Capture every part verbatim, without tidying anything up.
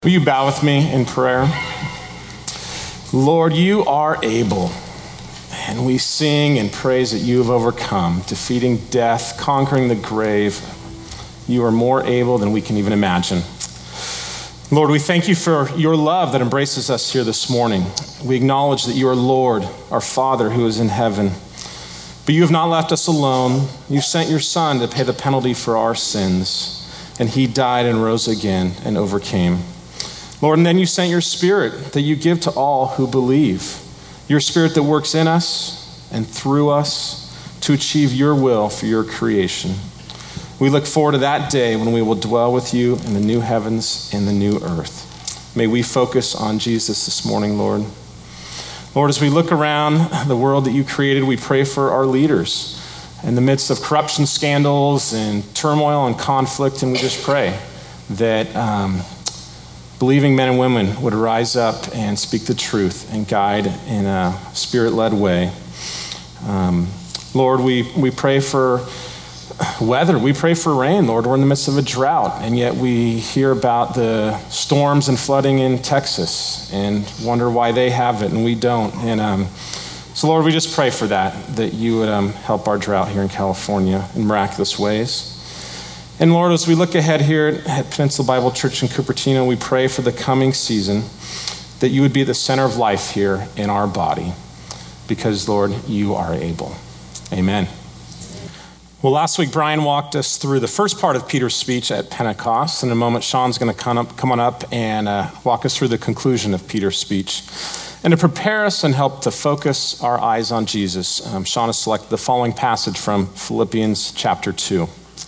Will you bow with me in prayer? Lord, you are able, and we sing and praise that you have overcome, defeating death, conquering the grave. You are more able than we can even imagine. Lord, we thank you for your love that embraces us here this morning. We acknowledge that you are Lord, our Father who is in heaven. But you have not left us alone. You sent your Son to pay the penalty for our sins, and he died and rose again and overcame. Lord, and then you sent your Spirit that you give to all who believe. Your Spirit that works in us and through us to achieve your will for your creation. We look forward to that day when we will dwell with you in the new heavens and the new earth. May we focus on Jesus this morning, Lord. Lord, as we look around the world that you created, we pray for our leaders in the midst of corruption scandals and turmoil and conflict, and we just pray that um, believing men and women would rise up and speak the truth and guide in a spirit-led way. Um, Lord, we, we pray for weather. We pray for rain, Lord. We're in the midst of a drought, and yet we hear about the storms and flooding in Texas and wonder why they have it and we don't. And um, so, Lord, we just pray for that, that you would um, help our drought here in California in miraculous ways. And Lord, as we look ahead here at Peninsula Bible Church in Cupertino, we pray for the coming season that you would be the center of life here in our body, because, Lord, you are able. Amen. Well, last week, Brian walked us through the first part of Peter's speech at Pentecost. In a moment, Sean's going to come, up, come on up and uh, walk us through the conclusion of Peter's speech. And to prepare us and help to focus our eyes on Jesus, um, Sean has selected the following passage from Philippians chapter two.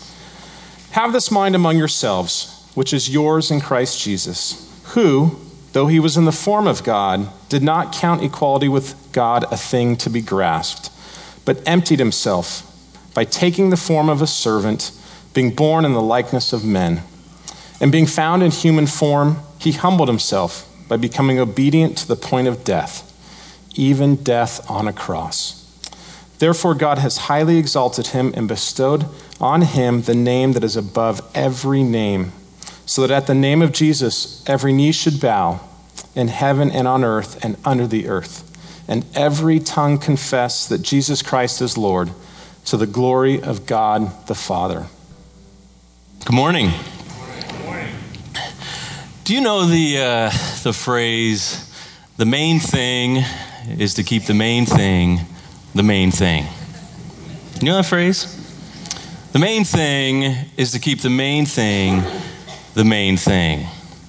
Have this mind among yourselves, which is yours in Christ Jesus, who, though he was in the form of God, did not count equality with God a thing to be grasped, but emptied himself by taking the form of a servant, being born in the likeness of men. And being found in human form, he humbled himself by becoming obedient to the point of death, even death on a cross. Therefore, God has highly exalted him and bestowed on him the name that is above every name, so that at the name of Jesus, every knee should bow in heaven and on earth and under the earth, and every tongue confess that Jesus Christ is Lord, to the glory of God the Father. Good morning. Good morning. Do you know the uh, the phrase, the main thing is to keep the main thing the main thing? You know that phrase? The main thing is to keep the main thing the main thing.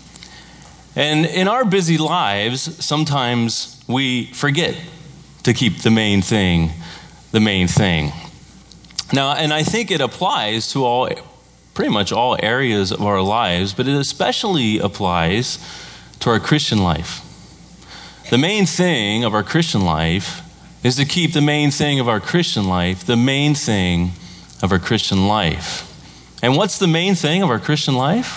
And in our busy lives, sometimes we forget to keep the main thing the main thing. Now, and I think it applies to all, pretty much all areas of our lives, but it especially applies to our Christian life. The main thing of our Christian life is to keep the main thing of our Christian life the main thing of our Christian life. And what's the main thing of our Christian life?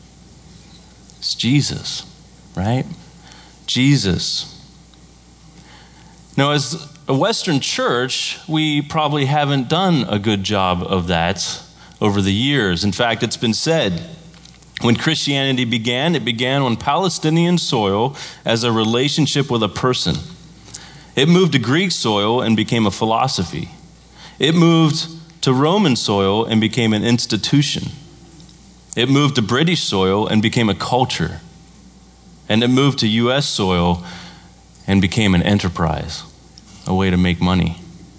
It's Jesus, right? Jesus. Now, as a Western church, we probably haven't done a good job of that over the years. In fact, it's been said, when Christianity began, it began on Palestinian soil as a relationship with a person. It moved to Greek soil and became a philosophy. It moved to Roman soil and became an institution. It moved to British soil and became a culture. And it moved to U S soil and became an enterprise, a way to make money.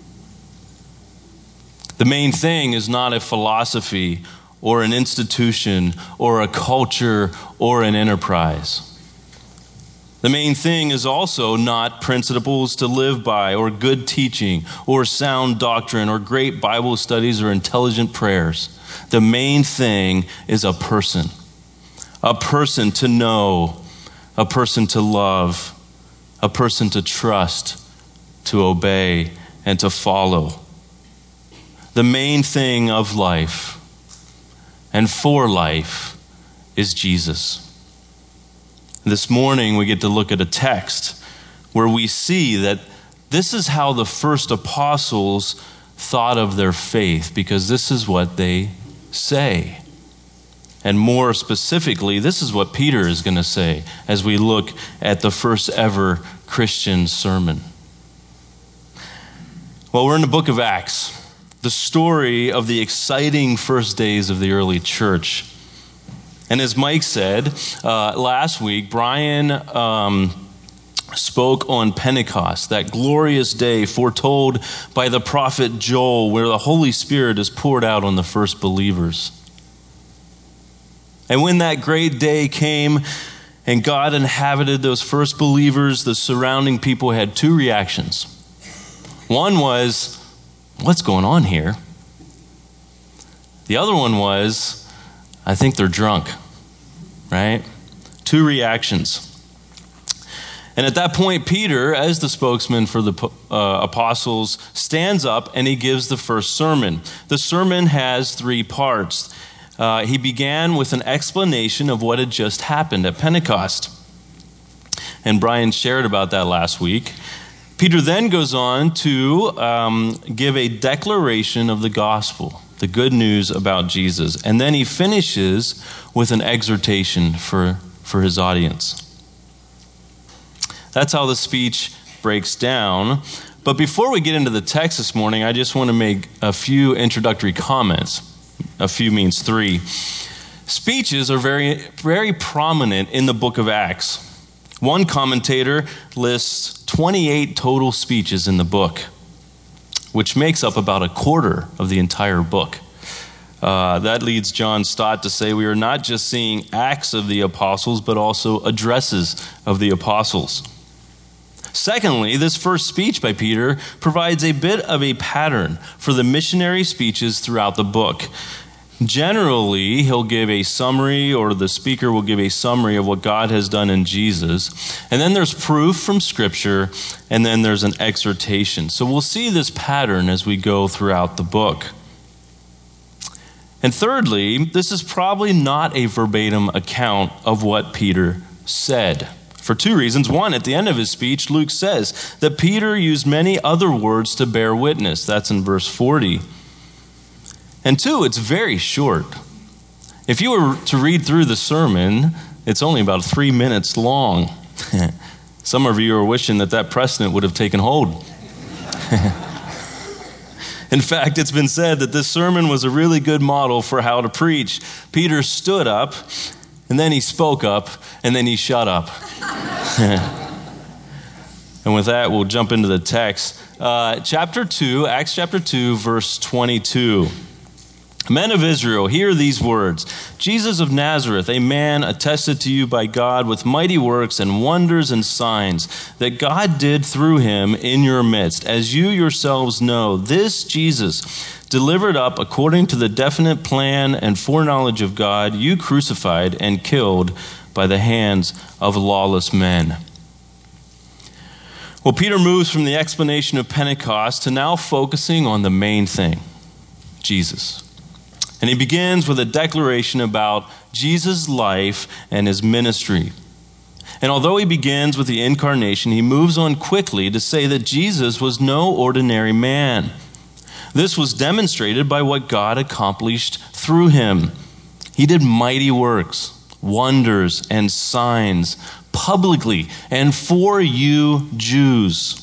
The main thing is not a philosophy or an institution or a culture or an enterprise. The main thing is also not principles to live by or good teaching or sound doctrine or great Bible studies or intelligent prayers. The main thing is a person, a person to know, a person to love, a person to trust, to obey, and to follow. The main thing of life and for life is Jesus. This morning, we get to look at a text where we see that this is how the first apostles thought of their faith, because this is what they say. And more specifically, this is what Peter is going to say as we look at the first ever Christian sermon. Well, we're in the book of Acts, the story of the exciting first days of the early church. And as Mike said uh, last week, Brian um, spoke on Pentecost, that glorious day foretold by the prophet Joel, where the Holy Spirit is poured out on the first believers. And when that great day came and God inhabited those first believers, the surrounding people had two reactions. One was, what's going on here? The other one was, I think they're drunk, right? Two reactions. And at that point, Peter, as the spokesman for the uh, apostles, stands up and he gives the first sermon. The sermon has three parts. Uh, he began with an explanation of what had just happened at Pentecost. And Brian shared about that last week. Peter then goes on to um, give a declaration of the gospel, the good news about Jesus. And then he finishes with an exhortation for, for his audience. That's how the speech breaks down. But before we get into the text this morning, I just want to make a few introductory comments. A few means three. Speeches are very, very prominent in the book of Acts. One commentator lists twenty-eight total speeches in the book, which makes up about a quarter of the entire book. Uh, that leads John Stott to say we are not just seeing acts of the apostles, but also addresses of the apostles. Secondly, this first speech by Peter provides a bit of a pattern for the missionary speeches throughout the book. Generally, he'll give a summary, or the speaker will give a summary of what God has done in Jesus. And then there's proof from Scripture, and then there's an exhortation. So we'll see this pattern as we go throughout the book. And thirdly, this is probably not a verbatim account of what Peter said. For two reasons. One, at the end of his speech, Luke says that Peter used many other words to bear witness. That's in verse forty. And two, it's very short. If you were to read through the sermon, it's only about three minutes long. Some of you are wishing that that precedent would have taken hold. In fact, it's been said that this sermon was a really good model for how to preach. Peter stood up, and then he spoke up, and then he shut up. And with that, we'll jump into the text. Uh, chapter two, Acts chapter two, verse twenty-two. Men of Israel, hear these words. Jesus of Nazareth, a man attested to you by God with mighty works and wonders and signs that God did through him in your midst. As you yourselves know, this Jesus, delivered up according to the definite plan and foreknowledge of God, you crucified and killed by the hands of lawless men. Well, Peter moves from the explanation of Pentecost to now focusing on the main thing, Jesus. And he begins with a declaration about Jesus' life and his ministry. And although he begins with the incarnation, he moves on quickly to say that Jesus was no ordinary man. This was demonstrated by what God accomplished through him. He did mighty works, wonders, and signs publicly and for you Jews.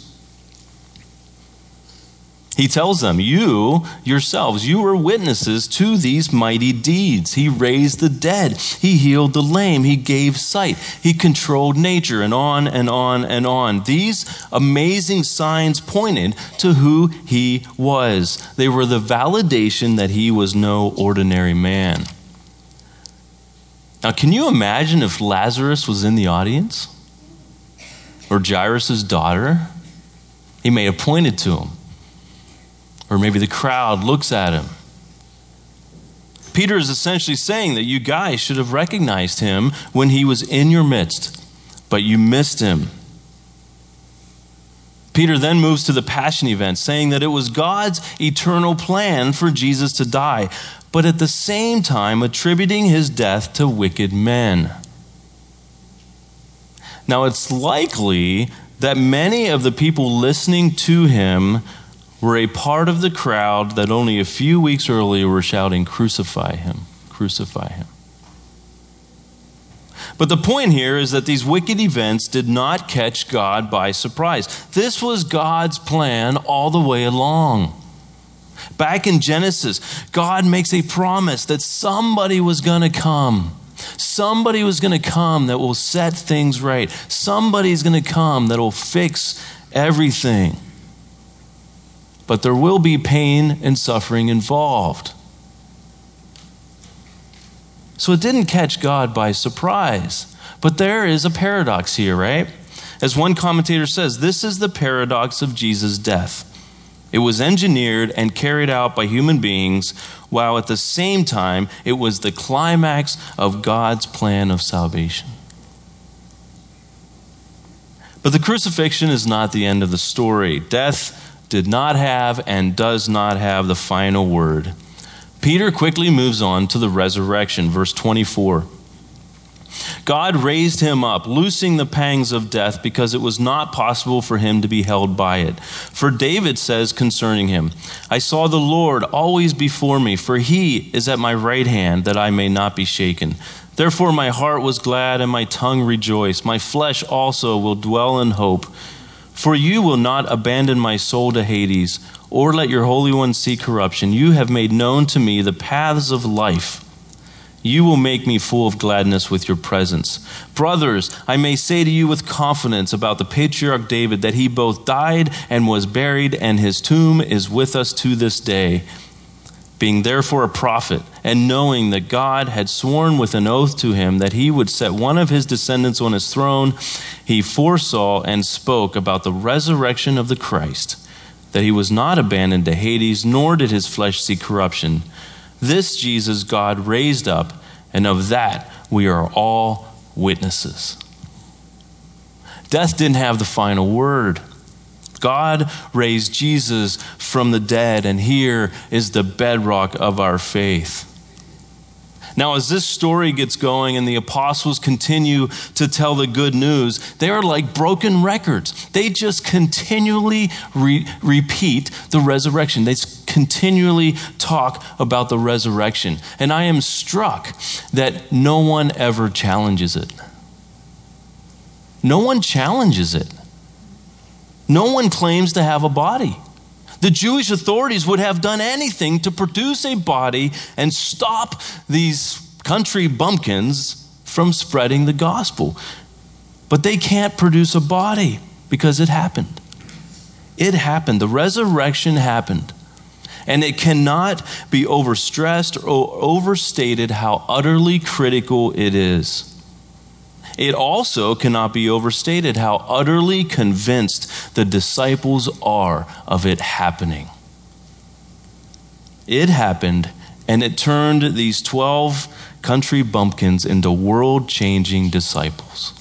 He tells them, you yourselves, you were witnesses to these mighty deeds. He raised the dead. He healed the lame. He gave sight. He controlled nature, and on and on and on. These amazing signs pointed to who he was. They were the validation that he was no ordinary man. Now, can you imagine if Lazarus was in the audience? Or Jairus' daughter? He may have pointed to him. Or maybe the crowd looks at him. Peter is essentially saying that you guys should have recognized him when he was in your midst, but you missed him. Peter then moves to the Passion event, saying that it was God's eternal plan for Jesus to die, but at the same time attributing his death to wicked men. Now, it's likely that many of the people listening to him were a part of the crowd that only a few weeks earlier were shouting, "Crucify him, crucify him." But the point here is that these wicked events did not catch God by surprise. This was God's plan all the way along. Back in Genesis, God makes a promise that somebody was going to come. Somebody was going to come that will set things right. Somebody's going to come that will fix everything. But there will be pain and suffering involved. So it didn't catch God by surprise. But there is a paradox here, right? As one commentator says, this is the paradox of Jesus' death. It was engineered and carried out by human beings, while at the same time, it was the climax of God's plan of salvation. But the crucifixion is not the end of the story. Death did not have and does not have the final word. Peter quickly moves on to the resurrection, verse twenty-four. God raised him up, loosing the pangs of death, because it was not possible for him to be held by it. For David says concerning him, I saw the Lord always before me, for he is at my right hand, that I may not be shaken. Therefore my heart was glad and my tongue rejoiced. My flesh also will dwell in hope. For you will not abandon my soul to Hades, or let your Holy One see corruption. You have made known to me the paths of life. You will make me full of gladness with your presence. Brothers, I may say to you with confidence about the patriarch David that he both died and was buried, and his tomb is with us to this day. Being therefore a prophet, and knowing that God had sworn with an oath to him that he would set one of his descendants on his throne, he foresaw and spoke about the resurrection of the Christ, that he was not abandoned to Hades, nor did his flesh see corruption. This Jesus God raised up, and of that we are all witnesses. Death didn't have the final word. God raised Jesus from the dead, and here is the bedrock of our faith. Now, as this story gets going and the apostles continue to tell the good news, they are like broken records. They just continually re- repeat the resurrection. They continually talk about the resurrection. And I am struck that no one ever challenges it. No one challenges it. No one claims to have a body. The Jewish authorities would have done anything to produce a body and stop these country bumpkins from spreading the gospel. But they can't produce a body because it happened. It happened. The resurrection happened. And it cannot be overstressed or overstated how utterly critical it is. It also cannot be overstated how utterly convinced the disciples are of it happening. It happened, and it turned these twelve country bumpkins into world-changing disciples.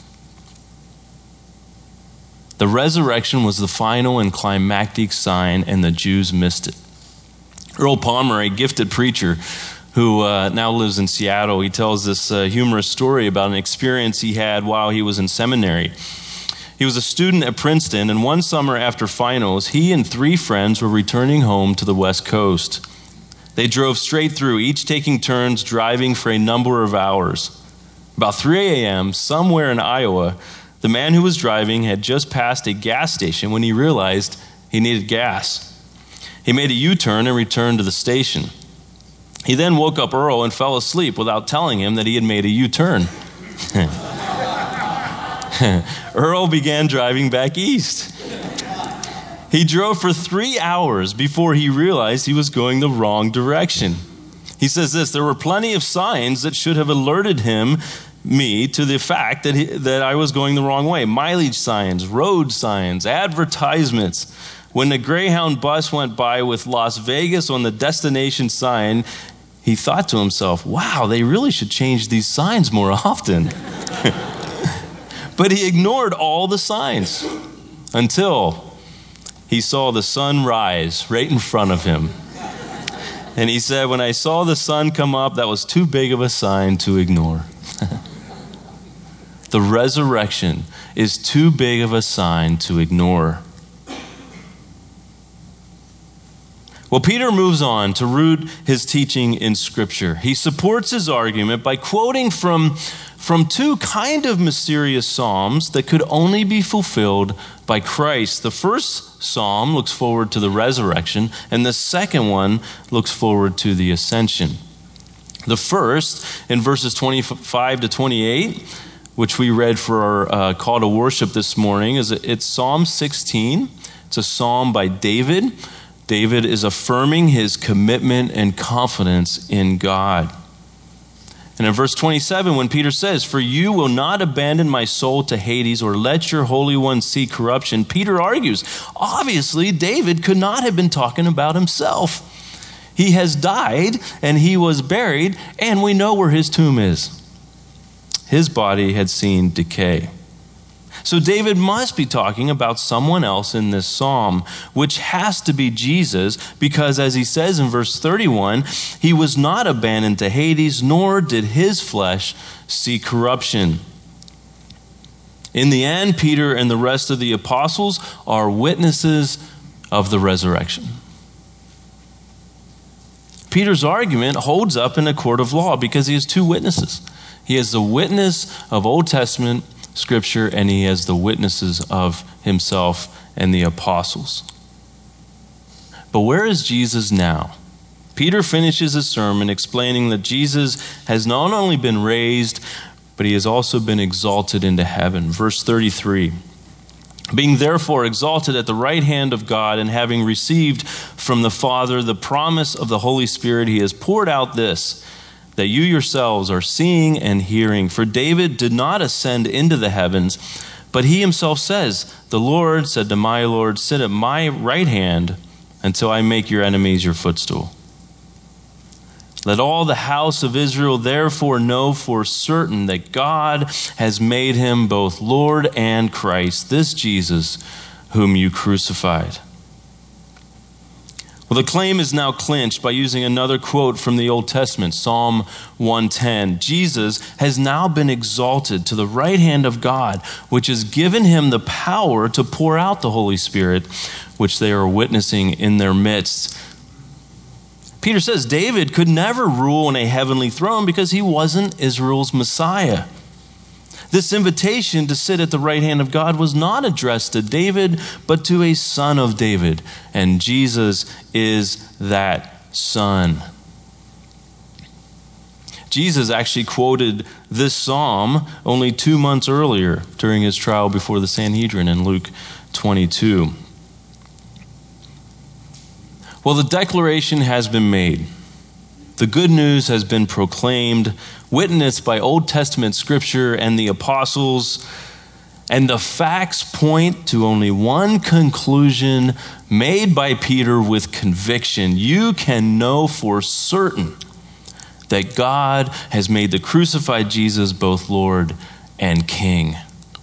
The resurrection was the final and climactic sign, and the Jews missed it. Earl Palmer, a gifted preacher, who uh, now lives in Seattle, he tells this uh, humorous story about an experience he had while he was in seminary. He was a student at Princeton, and one summer after finals, he and three friends were returning home to the West Coast. They drove straight through, each taking turns driving for a number of hours. About three a.m., somewhere in Iowa, the man who was driving had just passed a gas station when he realized he needed gas. He made a U-turn and returned to the station. He then woke up Earl and fell asleep without telling him that he had made a U-turn. Earl began driving back east. He drove for three hours before he realized he was going the wrong direction. He says this, there were plenty of signs that should have alerted him, me, to the fact that, he, that I was going the wrong way. Mileage signs, road signs, advertisements. When the Greyhound bus went by with Las Vegas on the destination sign, he thought to himself, wow, they really should change these signs more often. But he ignored all the signs until he saw the sun rise right in front of him. And he said, when I saw the sun come up, that was too big of a sign to ignore. The resurrection is too big of a sign to ignore. Well, Peter moves on to root his teaching in Scripture. He supports his argument by quoting from, from two kind of mysterious psalms that could only be fulfilled by Christ. The first psalm looks forward to the resurrection, and the second one looks forward to the ascension. The first, in verses twenty-five to twenty-eight, which we read for our uh, call to worship this morning, is it's Psalm sixteen. It's a psalm by David. David is affirming his commitment and confidence in God. And in verse twenty-seven, when Peter says, "For you will not abandon my soul to Hades or let your Holy One see corruption," Peter argues, obviously David could not have been talking about himself. He has died and he was buried, and we know where his tomb is. His body had seen decay. So David must be talking about someone else in this psalm, which has to be Jesus, because as he says in verse thirty-one, he was not abandoned to Hades, nor did his flesh see corruption. In the end, Peter and the rest of the apostles are witnesses of the resurrection. Peter's argument holds up in a court of law because he has two witnesses. He has the witness of Old Testament Scripture, and he has the witnesses of himself and the apostles. But where is Jesus now? Peter finishes his sermon explaining that Jesus has not only been raised, but he has also been exalted into heaven. Verse thirty-three, "Being therefore exalted at the right hand of God, and having received from the Father the promise of the Holy Spirit, he has poured out this, that you yourselves are seeing and hearing. For David did not ascend into the heavens, but he himself says, 'The Lord said to my Lord, sit at my right hand until I make your enemies your footstool.' Let all the house of Israel therefore know for certain that God has made him both Lord and Christ, this Jesus whom you crucified." Well, the claim is now clinched by using another quote from the Old Testament, Psalm one ten. Jesus has now been exalted to the right hand of God, which has given him the power to pour out the Holy Spirit, which they are witnessing in their midst. Peter says David could never rule on a heavenly throne because he wasn't Israel's Messiah. This invitation to sit at the right hand of God was not addressed to David, but to a son of David. And Jesus is that son. Jesus actually quoted this psalm only two months earlier during his trial before the Sanhedrin in Luke twenty-two. Well, the declaration has been made. The good news has been proclaimed, witnessed by Old Testament Scripture and the apostles, and the facts point to only one conclusion made by Peter with conviction. You can know for certain that God has made the crucified Jesus both Lord and King.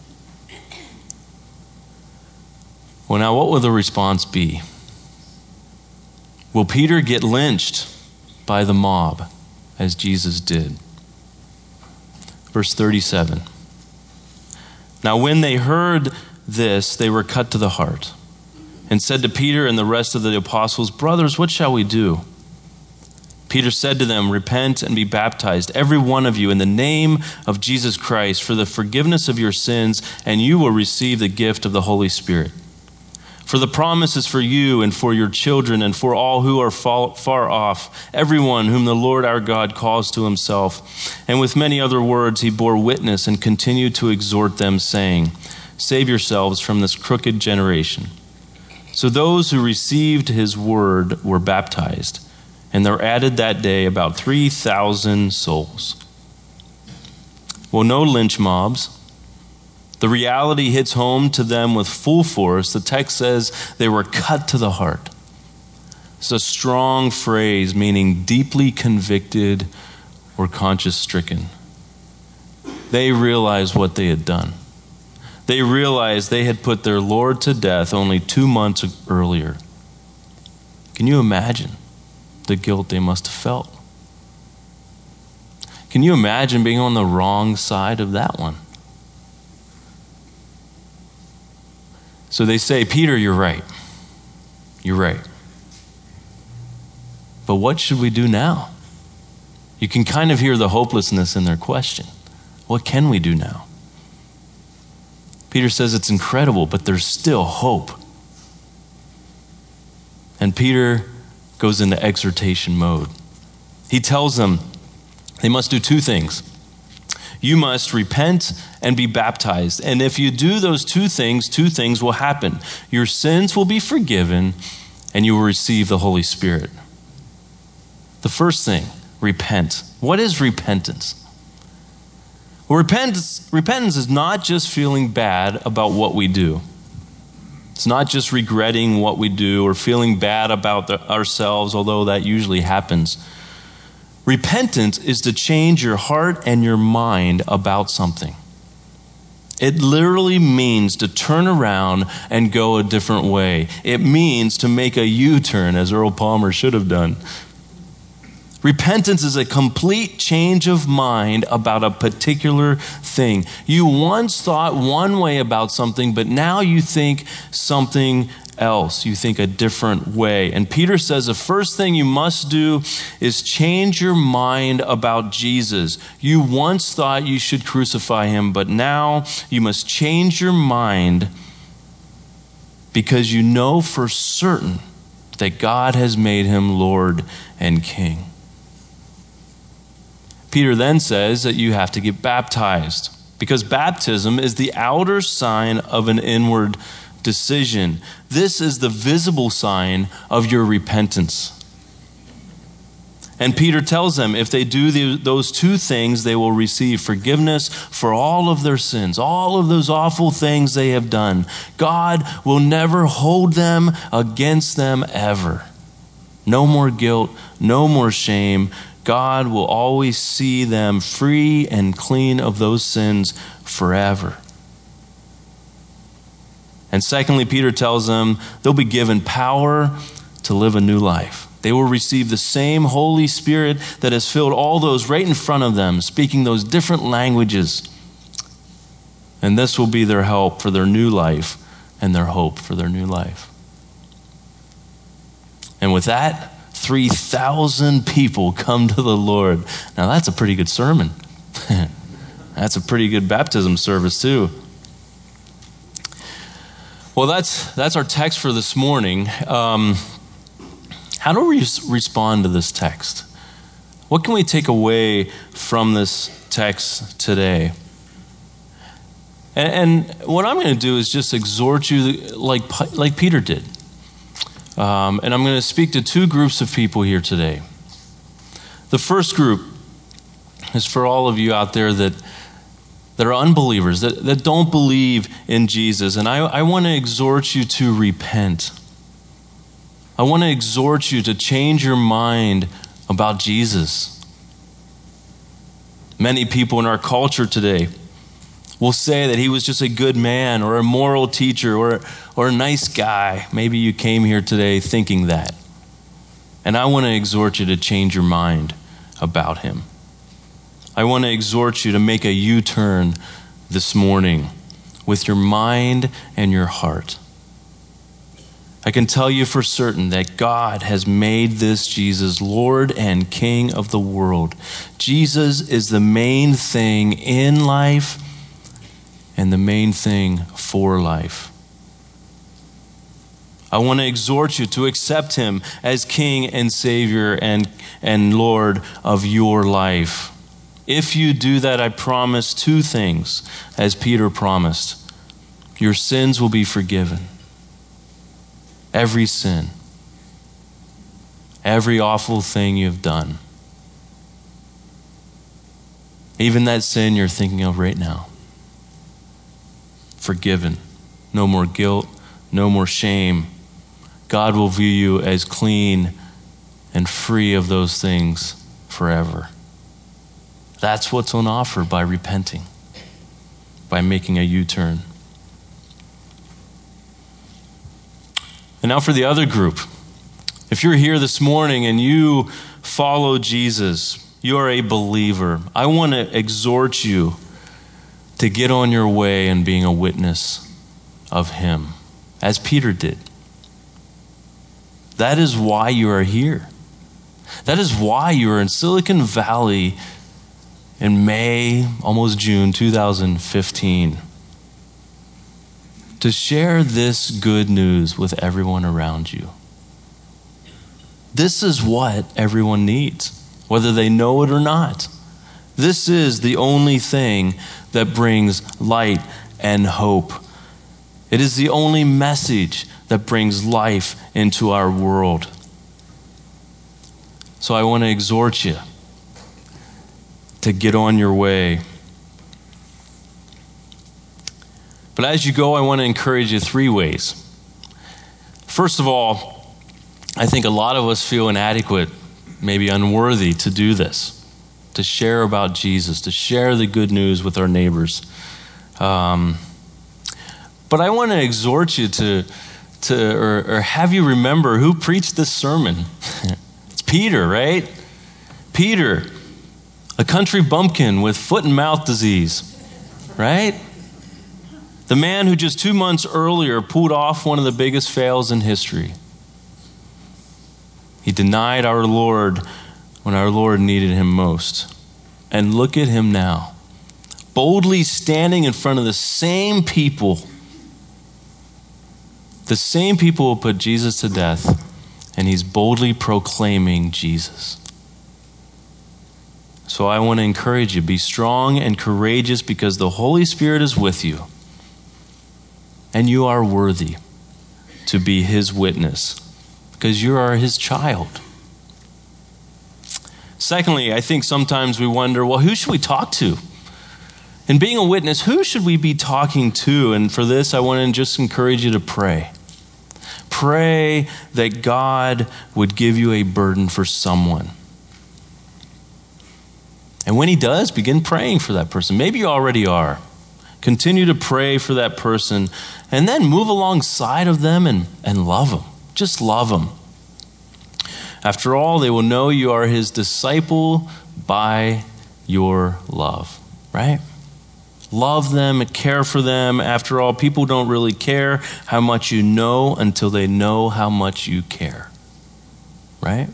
Well, now what will the response be? Will Peter get lynched by the mob as Jesus did? Verse thirty-seven. "Now when they heard this, they were cut to the heart and said to Peter and the rest of the apostles, 'Brothers, what shall we do?' Peter said to them, 'Repent and be baptized, every one of you, in the name of Jesus Christ for the forgiveness of your sins, and you will receive the gift of the Holy Spirit. For the promise is for you and for your children and for all who are far off, everyone whom the Lord our God calls to himself.' And with many other words he bore witness and continued to exhort them, saying, 'Save yourselves from this crooked generation.' So those who received his word were baptized, and there were added that day about three thousand souls." Well, no lynch mobs. The reality hits home to them with full force. The text says they were cut to the heart. It's a strong phrase meaning deeply convicted or conscience stricken. They realized what they had done. They realized they had put their Lord to death only two months earlier. Can you imagine the guilt they must have felt? Can you imagine being on the wrong side of that one? So they say, "Peter, you're right. You're right. But what should we do now?" You can kind of hear the hopelessness in their question. What can we do now? Peter says it's incredible, but there's still hope. And Peter goes into exhortation mode. He tells them they must do two things. You must repent and be baptized. And if you do those two things, two things will happen. Your sins will be forgiven and you will receive the Holy Spirit. The first thing, repent. What is repentance? Well, repentance, repentance is not just feeling bad about what we do. It's not just regretting what we do or feeling bad about the, ourselves, although that usually happens. Repentance is to change your heart and your mind about something. It literally means to turn around and go a different way. It means to make a U-turn, as Earl Palmer should have done. Repentance is a complete change of mind about a particular thing. You once thought one way about something, but now you think something else. You think a different way. And Peter says the first thing you must do is change your mind about Jesus. You once thought you should crucify him, but now you must change your mind because you know for certain that God has made him Lord and King. Peter then says that you have to get baptized because baptism is the outer sign of an inward decision. This is the visible sign of your repentance. And Peter tells them if they do the, those two things, they will receive forgiveness for all of their sins, all of those awful things they have done. God will never hold them against them ever. No more guilt, no more shame. God will always see them free and clean of those sins forever. And secondly, Peter tells them they'll be given power to live a new life. They will receive the same Holy Spirit that has filled all those right in front of them, speaking those different languages. And this will be their help for their new life and their hope for their new life. And with that, three thousand people come to the Lord. Now that's a pretty good sermon. That's a pretty good baptism service too. Well, that's that's our text for this morning. Um, how do we respond to this text? What can we take away from this text today? And, and what I'm going to do is just exhort you like, like Peter did. Um, and I'm going to speak to two groups of people here today. The first group is for all of you out there that, that are unbelievers, that, that don't believe in Jesus. And I, I want to exhort you to repent. I want to exhort you to change your mind about Jesus. Many people in our culture today will say that he was just a good man or a moral teacher or, or a nice guy. Maybe you came here today thinking that. And I want to exhort you to change your mind about him. I want to exhort you to make a U-turn this morning with your mind and your heart. I can tell you for certain that God has made this Jesus Lord and King of the world. Jesus is the main thing in life and the main thing for life. I want to exhort you to accept him as King and Savior and, and Lord of your life. If you do that, I promise two things, as Peter promised. Your sins will be forgiven. Every sin. Every awful thing you've done. Even that sin you're thinking of right now. Forgiven. No more guilt, no more shame. God will view you as clean and free of those things forever. That's what's on offer by repenting, by making a U-turn. And now for the other group. If you're here this morning and you follow Jesus, you are a believer, I want to exhort you to get on your way and being a witness of him, as Peter did. That is why you are here. That is why you are in Silicon Valley in May, almost June two thousand fifteen, to share this good news with everyone around you. This is what everyone needs, whether they know it or not. This is the only thing that brings light and hope. It is the only message that brings life into our world. So I want to exhort you to get on your way. But as you go, I want to encourage you three ways. First of all, I think a lot of us feel inadequate, maybe unworthy to do this, to share about Jesus, to share the good news with our neighbors. Um, but I want to exhort you to, to or, or have you remember who preached this sermon. It's Peter, right? Peter, a country bumpkin with foot and mouth disease, right? The man who just two months earlier pulled off one of the biggest fails in history. He denied our Lord when our Lord needed him most. And look at him now, boldly standing in front of the same people, the same people who put Jesus to death, and he's boldly proclaiming Jesus. So I want to encourage you, be strong and courageous because the Holy Spirit is with you, and you are worthy to be his witness because you are his child. Secondly, I think sometimes we wonder, well, who should we talk to? In being a witness, who should we be talking to? And for this, I want to just encourage you to pray. Pray that God would give you a burden for someone. And when he does, begin praying for that person. Maybe you already are. Continue to pray for that person and then move alongside of them and, and love them. Just love them. After all, they will know you are his disciple by your love, right? Love them and care for them. After all, people don't really care how much you know until they know how much you care, right?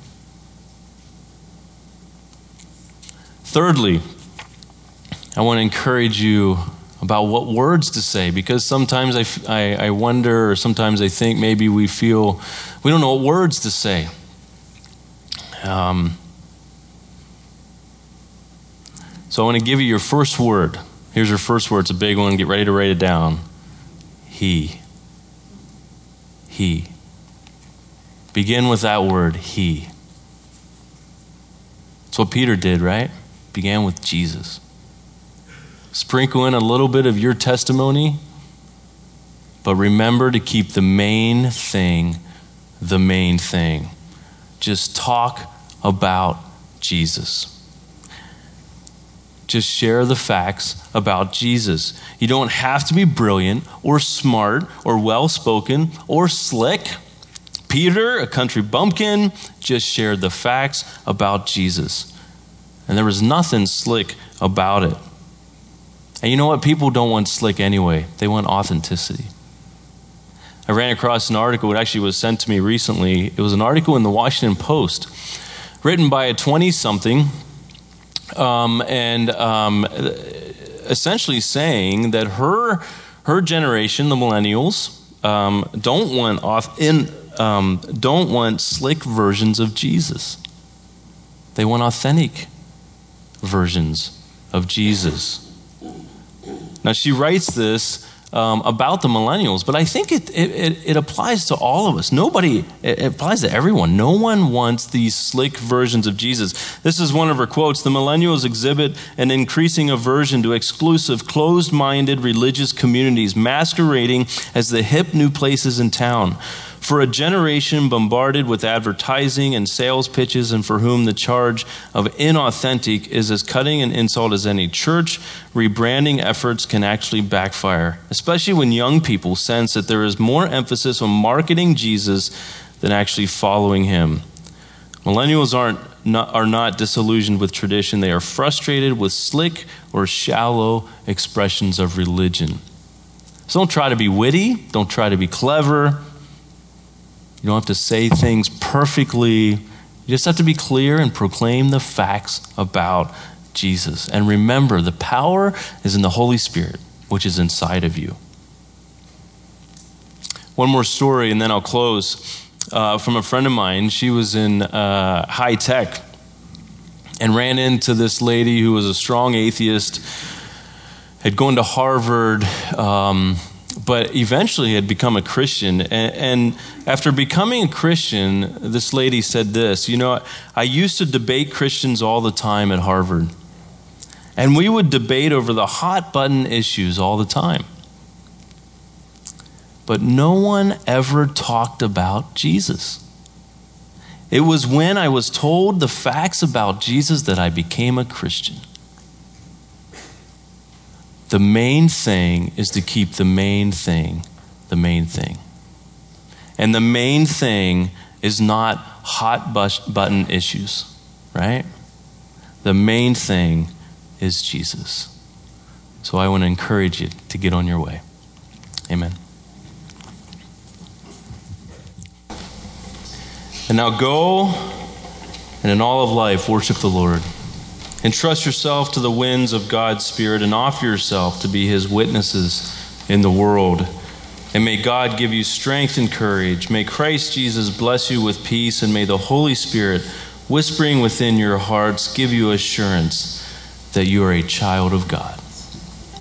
Thirdly, I want to encourage you about what words to say, because sometimes I, I, I wonder, or sometimes I think maybe we feel we don't know what words to say. Um, so I want to give you your first word. Here's your first word. It's a big one. Get ready to write it down. He. He. Begin with that word, he. That's what Peter did, right? Began with Jesus. Sprinkle in a little bit of your testimony, but remember to keep the main thing the main thing. Just talk about Jesus. Just share the facts about Jesus. You don't have to be brilliant or smart or well-spoken or slick. Peter, a country bumpkin, just shared the facts about Jesus. And there was nothing slick about it. And you know what? People don't want slick anyway. They want authenticity. I ran across an article. It actually was sent to me recently. It was an article in the Washington Post written by a twenty-something um, and um, essentially saying that her her generation, the millennials, um, don't want off in um, don't want slick versions of Jesus. They want authentic versions of Jesus. Now she writes this Um, about the millennials, but I think it, it it applies to all of us. Nobody, it applies to everyone. No one wants these slick versions of Jesus. This is one of her quotes. The millennials exhibit an increasing aversion to exclusive, closed-minded religious communities masquerading as the hip new places in town. For a generation bombarded with advertising and sales pitches and for whom the charge of inauthentic is as cutting an insult as any, church rebranding efforts can actually backfire, especially when young people sense that there is more emphasis on marketing Jesus than actually following him. Millennials aren't not, are not disillusioned with tradition. They are frustrated with slick or shallow expressions of religion. So don't try to be witty. Don't try to be clever. You don't have to say things perfectly. You just have to be clear and proclaim the facts about Jesus. And remember, the power is in the Holy Spirit, which is inside of you. One more story, and then I'll close. Uh, from a friend of mine. She was in uh, high tech and ran into this lady who was a strong atheist, had gone to Harvard, um, but eventually had become a Christian. And, and after becoming a Christian, this lady said this, you know, I used to debate Christians all the time at Harvard. And we would debate over the hot button issues all the time. But no one ever talked about Jesus. It was when I was told the facts about Jesus that I became a Christian. The main thing is to keep the main thing the main thing. And the main thing is not hot button issues, right? The main thing is Jesus. So I want to encourage you to get on your way. Amen. And now go, and in all of life, worship the Lord. Entrust yourself to the winds of God's Spirit and offer yourself to be His witnesses in the world. And may God give you strength and courage. May Christ Jesus bless you with peace, and may the Holy Spirit, whispering within your hearts, give you assurance that you are a child of God.